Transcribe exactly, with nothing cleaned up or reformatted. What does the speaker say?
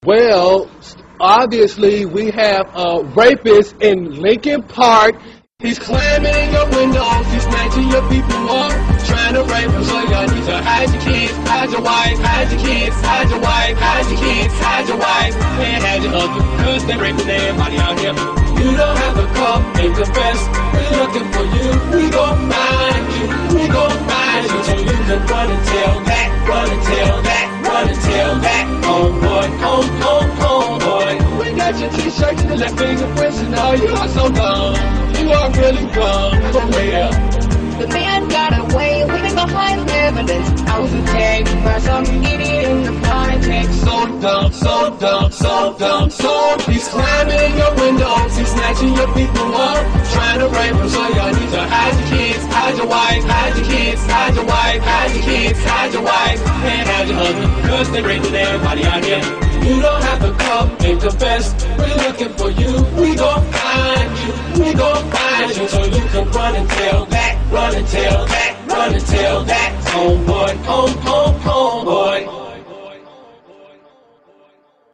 Well, obviously we have a rapist in Lincoln Park. He's climbing in your windows, he's snatching your people up, trying to rape them, so y'all need to hide your kids, hide your wife, hide your kids, hide your wife, hide your kids, hide your wife, and hide your husband, cause they raping everybody out here. You don't have to come and confess, we're looking for you, we gon' find you, we gon' find you, so you can run and tell that, run and tell that, run and tell that, oh boy, oh, oh, oh boy. We got your t-shirts and the left fingerprints and all, you are so dumb. You are really gone for real. The man got away, leaving behind evidence. I was attacked by some idiot in the context. So dumb, so dumb, so dumb, so he's climbing in your windows, he's snatching your people up, trying to rape them, so y'all need to hide your kids, hide your wife, hide your kids, hide your wife, hide your kids, hide your wife, and hide your husband, cause they raping everybody out here. You don't have to come and confess, we're looking for you.